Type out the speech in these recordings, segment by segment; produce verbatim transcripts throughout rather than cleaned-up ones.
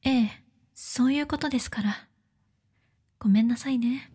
ええ、そういうことですから。ごめんなさいね。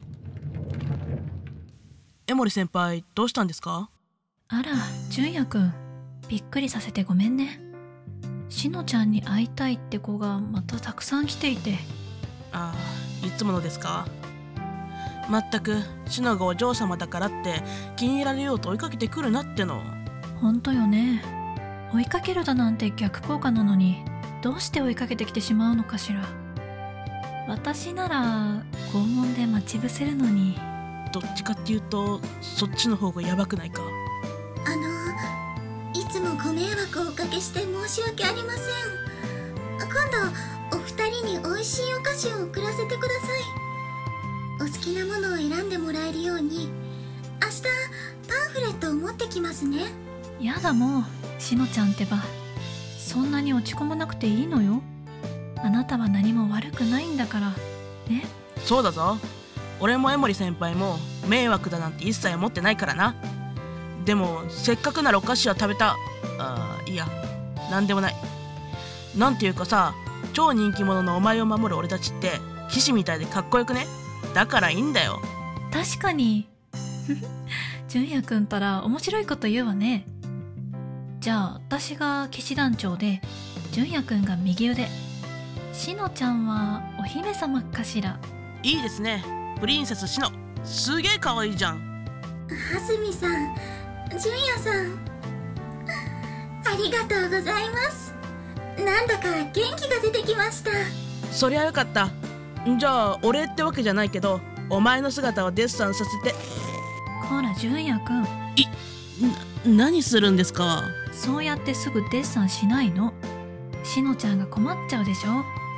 江森先輩、どうしたんですか？ あら、純也くん、びっくりさせてごめんね。しのちゃんに会いたいって子がまたたくさん来ていて。 ああ、いつものですか？まったく、しのがお嬢様だからって気に入られようと追いかけてくるなっての。 ほんとよね。追いかけるだなんて逆効果なのに、どうして追いかけてきてしまうのかしら。私なら拷問で待ち伏せるのに。 どっちかっていうとそっちの方がヤバくないか？ あのいつもご迷惑をおかけして申し訳ありません。今度お二人に美味しいお菓子を送らせてください。お好きなものを選んでもらえるように明日パンフレットを持ってきますね。 やだもう、しのちゃんってば。そんなに落ち込まなくていいのよ。あなたは何も悪くないんだからね。 そうだぞ。俺も江森先輩も迷惑だなんて一切思ってないからな。でもせっかくならお菓子は食べた。あーいや、なんでもない。なんていうかさ、超人気者のお前を守る俺たちって騎士みたいでかっこよくね？だからいいんだよ。 確かに。純也くんたら面白いこと言うわね。じゃあ私が騎士団長で、純也くんが右腕、しのちゃんはお姫様かしら。 いいですね、プリンセスしの。すげえかわいいじゃん。 蓮見さん、純也さん、ありがとうございます。なんだか元気が出てきました。 そりゃよかった。じゃあお礼ってわけじゃないけど、お前の姿をデッサンさせて。 こら純也くん、 な、何するんですか？ そうやってすぐデッサンしないの。しのちゃんが困っちゃうでしょ。 あ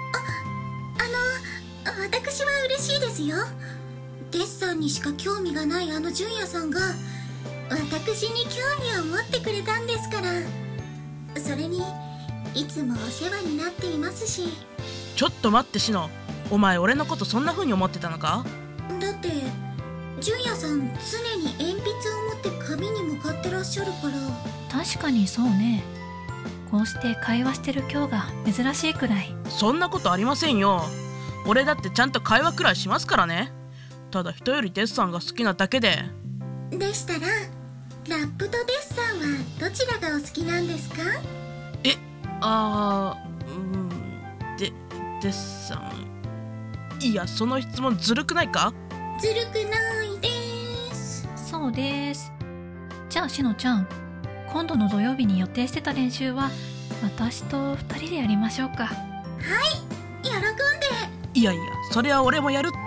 の私は嬉しいですよ。デッサンにしか興味がないあの純也さんが私に興味を持ってくれたんですから。それにいつもお世話になっていますし。 ちょっと待ってしの、お前俺のことそんな風に思ってたのか？ だって純也さん常に鉛筆を持って紙に向かってらっしゃるから。 確かにそうね。こうして会話してる今日が珍しいくらい。 そんなことありませんよ。俺だってちゃんと会話くらいしますからね。ただ人よりデッサンが好きなだけで。 でしたらラップとデッサンはどちらがお好きなんですか？ え、あー、うーん、で、デッサン。いや、その質問ずるくないか？ ずるくないです。 そうです。じゃあしのちゃん、今度の土曜日に予定してた練習は私と二人でやりましょうか。 はい、喜んいやいや、それは俺もやるって。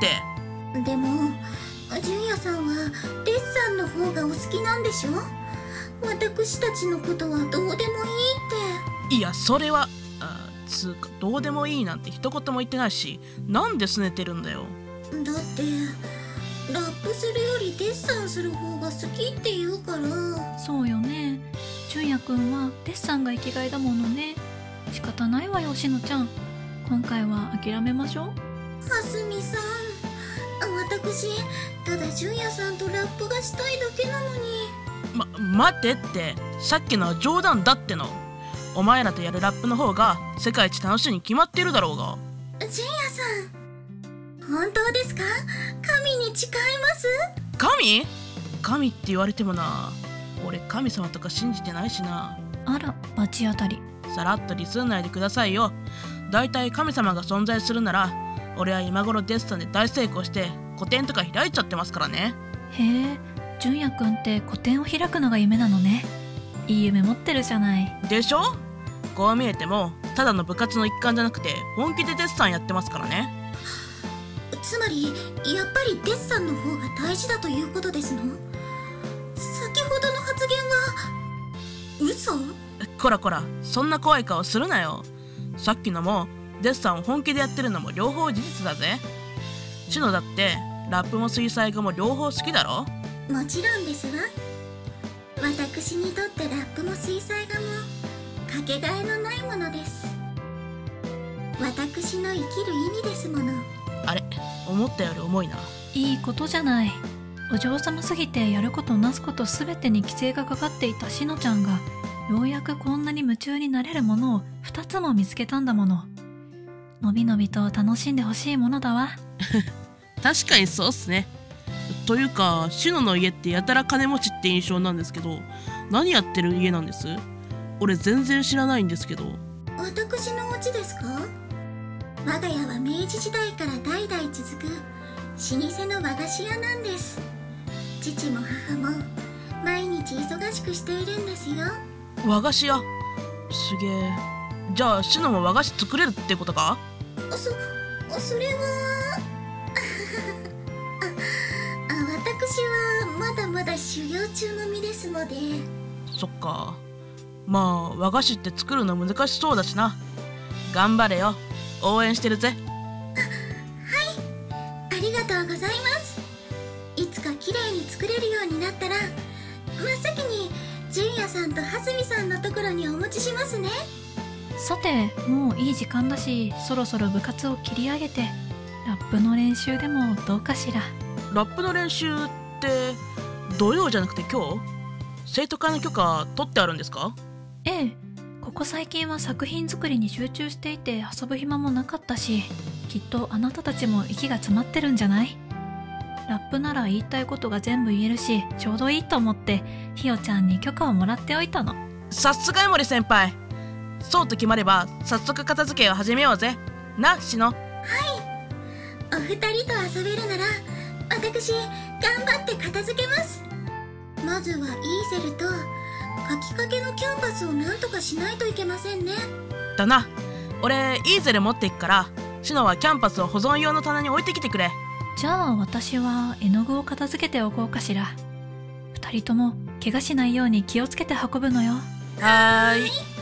で。でも純也さんはデッサンの方がお好きなんでしょ？私たちのことはどうでもいいって。 いや、それはあつうか、どうでもいいなんて一言も言ってないし、なんで拗ねてるんだよ。 だってラップするよりデッサンする方が好きって言うから。 そうよね。純也くんはデッサンが生きがいだものね。仕方ないわよしのちゃん。今回は諦めましょう。 蓮見さん、私ただ純也さんとラップがしたいだけなのに。 ま、待てって、さっきのは冗談だっての。お前らとやるラップの方が世界一楽しいに決まってるだろうが。 純也さん、本当ですか？神に誓います。 神？神って言われてもな、俺神様とか信じてないしな。 あら、罰当たり。 さらっとディスんないでくださいよ。だいたい神様が存在するなら、俺は今頃デッサンで大成功して個展とか開いちゃってますからね。 へえ、純也くんって個展を開くのが夢なのね。いい夢持ってるじゃない。 でしょ？こう見えてもただの部活の一環じゃなくて本気でデッサンやってますからね。 つまりやっぱりデッサンの方が大事だということですの？先ほどの発言は嘘？ こらこら、そんな怖い顔するなよ。さっきのもデッサンを本気でやってるのも両方事実だぜ。シノだってラップも水彩画も両方好きだろ？ もちろんですわ。私にとってラップも水彩画もかけがえのないものです。私の生きる意味ですもの。 あれ、思ったより重いな。 いいことじゃない。お嬢様すぎてやることなすことすべてに規制がかかっていたしのちゃんが、ようやくこんなに夢中になれるものを二つも見つけたんだもの。 のびのびと楽しんでほしいものだわ。 確かにそうっすね。というかシノの家ってやたら金持ちって印象なんですけど、何やってる家なんです？俺全然知らないんですけど。 私のお家ですか？我が家は明治時代から代々続く老舗の和菓子屋なんです。父も母も毎日忙しくしているんですよ。 和菓子屋、すげえ。じゃあシノも和菓子作れるってことか？ そそれはあ私はまだまだ修行中の身ですので。 そっか。まあ和菓子って作るの難しそうだしな。頑張れよ、応援してるぜ。 はい、ありがとうございます。いつか綺麗に作れるようになったら真っ先に純也さんと蓮見さんのところにお持ちしますね。 さて、もういい時間だし、そろそろ部活を切り上げてラップの練習でもどうかしら。 ラップの練習って土曜じゃなくて今日？生徒会の許可取ってあるんですか？ ええ、ここ最近は作品作りに集中していて遊ぶ暇もなかったし、きっとあなたたちも息が詰まってるんじゃない？ラップなら言いたいことが全部言えるし、ちょうどいいと思ってひよちゃんに許可をもらっておいたの。 さすが江森先輩。そうと決まれば早速片付けを始めようぜな、シノ。 お二人と遊べるなら私頑張って片付けます。まずはイーゼルと書きかけのキャンバスをなんとかしないといけませんね。 だな。俺イーゼル持っていくから、シノはキャンパスを保存用の棚に置いてきてくれ。 じゃあ私は絵の具を片付けておこうかしら。二人とも怪我しないように気をつけて運ぶのよ。 はーい。